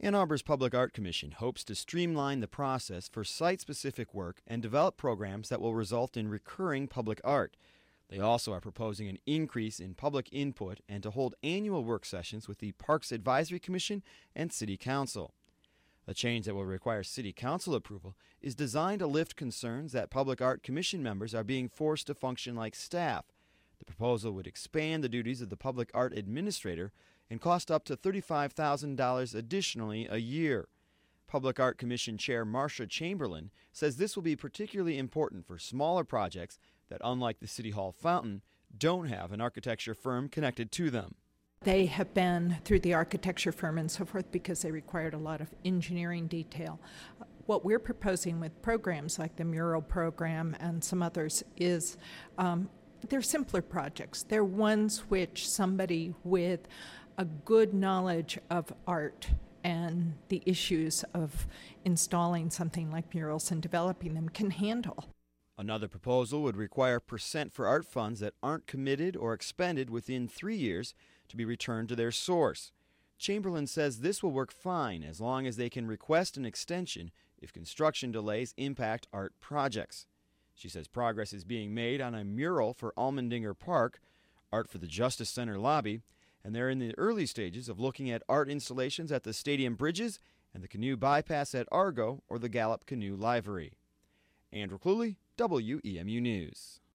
Ann Arbor's Public Art Commission hopes to streamline the process for site-specific work and develop programs that will result in recurring public art. They also are proposing an increase in public input and to hold annual work sessions with the Parks Advisory Commission and City Council. A change that will require City Council approval is designed to lift concerns that Public Art Commission members are being forced to function like staff. The proposal would expand the duties of the Public Art Administrator and cost up to $35,000 additionally a year. Public Art Commission Chair Marcia Chamberlain says this will be particularly important for smaller projects that, unlike the City Hall fountain, don't have an architecture firm connected to them. They have been through the architecture firm and so forth because they required a lot of engineering detail. What we're proposing with programs like the mural program and some others is they're simpler projects. They're ones which somebody with a good knowledge of art and the issues of installing something like murals and developing them can handle. Another proposal would require percent for art funds that aren't committed or expended within 3 years to be returned to their source. Chamberlain says this will work fine as long as they can request an extension if construction delays impact art projects. She says progress is being made on a mural for Allmendinger Park, art for the Justice Center lobby, and they're in the early stages of looking at art installations at the stadium bridges and the canoe bypass at Argo or the Gallup Canoe Livery. Andrew Cluley, WEMU News.